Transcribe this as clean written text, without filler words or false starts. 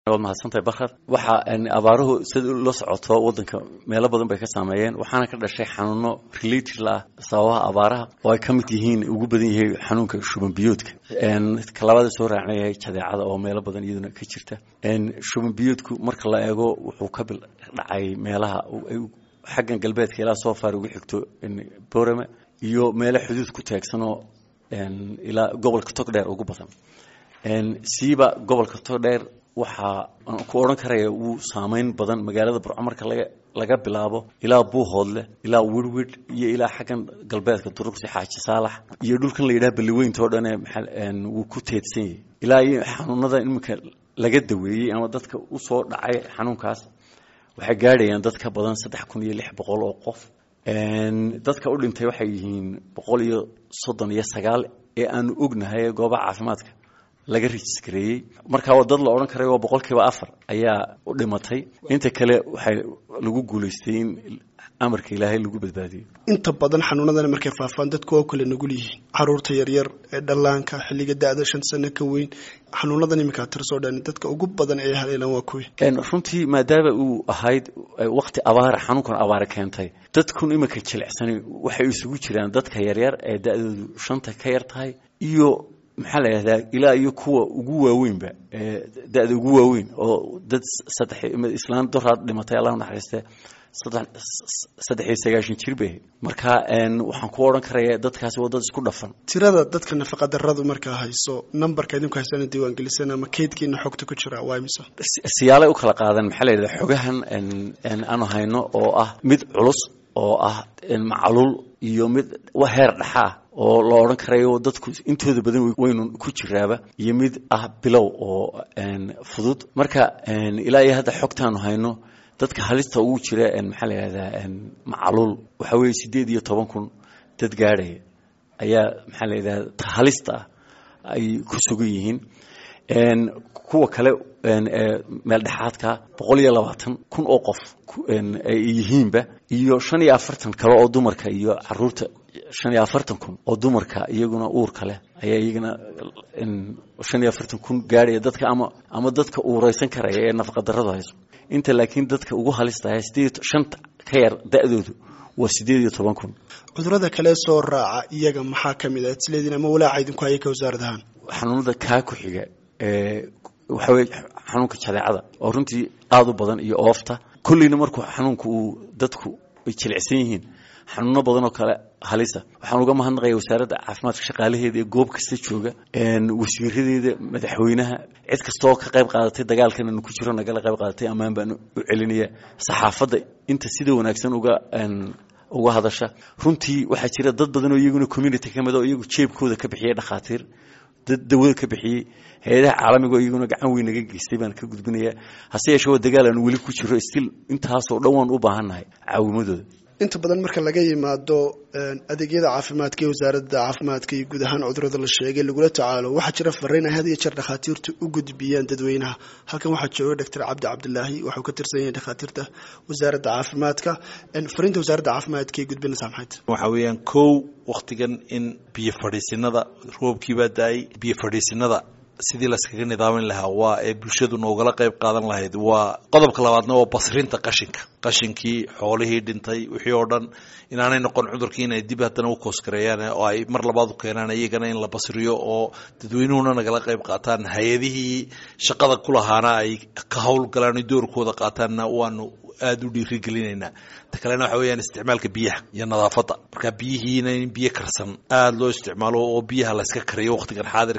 mahadsantahay Bakar waxa aan abaaruhu sid loo socoto wadanka meelo badan bay ka saameeyeen waxaana ka dhashay xanuuno related la sababaha abaaraha oo ay ka mid yihiin ugu badan yahay xanuunka shuban biyoodka kalabada soo raacnay jadeecada oo meelo badan iyaduna ka jirta shuban biyoodku marka la eego wuxuu ka dhacay meelaha xaggan galbeedka ilaa soo faar ugu xigto Boorama iyo meelo xuduud ku taagsan oo ilaa gobolka Togdheer ugu badan siiba gobolka Togdheer waxa ku oran karaya uu saameyn badan magaalada Burco marka laga bilaabo ilaa Buuhoodle ilaa Wirwid iyo ilaa xagan galbeedka Duruqsi Xaaji Saalax iyo dhulkan la yiraahdo Balweynta oo dhan uu ku teedsan yahay ilaa xanuunada imika laga daweeyay ama dadka u soo dhacay xanuunkaas waxa gaarayaan dadka badan 3600 oo qof dadka u dhintay waxay yihiin 139 ee aan ognahay goobaha caafimaadka laga registreyay marka wadad la oran karay oo 4% ayaa u dhimatay inta kale waxay lagu guuleystay in amarka Ilaahay lagu badbaadiyo inta badan xanuunadan markay faafaan dadku oo kale nugul yihiin caruurta yar yar ee dhalaanka xilliga da'da 5 sano ka weyn xanuunadan imika tirso dhan dadka ugu badan ee haleelan waa kuwi runtii maadaama uu ahayd waqti abaar xanuunkan abaar keentay dadku imika jilicsan waxay isugu jiraan dadka yar yar ee da'doodu 5 ka yar tahay iyo maxaa la yiraahdaa ilaa iyo kuwa ugu waaweynba da'da ugu waaweyn oo dad saddex islaan doraad dhimatay Allah naxariistay 3 jirbe marka waxaan ku oran karayaa dadkaas waa dad isku dhafan tirada dadka nafaqa darradu marka hayso numberka idinku haysan diiwaan gelisan ama keedkiina xogta ku jira waa imisa siyaale u kala qaadan maxaa la yiraahdaa xogahan aan hayno oo ah mid culus oo ah macluul iyo mid heer dhaxa oo la oran karayo dadku intooda badan waynu ku jiraaba iyo mid ah bilow oo fudud marka ilaa iyo hadda xogtaan hayno dadka halista ugu jira maxaa la yiraahdaa macluul waxa weey 18,000 dad gaaray ayaa maxaa la yiraahdaa halista ay ku sugan yihiin kuwa kale meel dhaxaadka 120,000 oo qof ay yihiinba iyo 45 kale oo dumarka iyo caruurta 45,000 oo dumarka iyaguna uur kale ayaa iyaguna 45,000 gaaray dadka ama dadka uuraysan karaya ee nafaqa darrada hayso inta laakiin dadka ugu halista ah 5 ka yar da'doodu waa 18,000 cudurada kale soo raaca iyaga maxaa kamid ah isleedina ma walaaca idinku ay ka wasaaradahan xanuunada ka ku xiga waxa weey xanuunka jadeecada oo runtii aad u badan iyo oofta kullina markuu xanuunku dadku ay jilicsan yihiin xanuuno badan oo kale halisa waxaan uga mahadnaqayaa wasaaradda caafimaadka shaqaalaheeda ee goob kasta jooga wasiiradeeda madaxweynaha cid kasta oo ka qayb qaadatay dagaalkan inuu ku jiro nagala qayb qaadatay amaan baan u celinaya saxaafadda inta sida wanaagsan uga hadasha runtii waxa jira dad badan oo iyaguna community kamid oo iyagu jeebkooda ka bixiyay dhaqaatiir dad dawada ka bixiyay hay'adaha caalamiga oo iyaguna gacan weyn naga geystay baan ka gudbinayaa hase yeeshee dagaal aan wali ku jiro still intaas oo dhan waan u baahanahay caawimadooda inta badan marka laga yimaado adeegyada caafimaadka ee wasaaradda caafimaadka iyo guud ahaan cudurrada la sheegay lagula tacaalo waxa jira fariin ah iyo jeer dhakhaatiirtu u gudbiyaan dadweynaha halkan waxa jooga Dr. Cabdi Cabdullaahi wuxuu ka tirsan yahay dhakhaatiirta wasaaradda caafimaadka fariinta wasaaradda caafimaadka ee gudbinaysa maxay waxa weeyaan koow waqtigan in biyo fadhiisinada roobkiiba daay biyo fadhiisinada sidii la iskaga nidaamin lahaa waa ee bulshadu noogala qayb qaadan lahayd waa qodobka labaadna waa basrinta qashinkii xoolihii dhintay wixii oo dhan inaanay noqon cudurkii inay dib haddana u koosgareeyaan oo ay mar labaad u keenaan iyagana in la basriyo oo dadweynuhuna nagala qayb qaataan hay-adihii shaqada ku lahaana ay ka howlgalaan doorkooda qaataanna waanu aad u dhiirigelinaynaa ta kalena waxa weeyaan isticmaalka biyaha iyo nadaafadda marka biyihiina in biyo karsan aad loo isticmaalo oo biyaha la iska kariyo waqtigan xaadir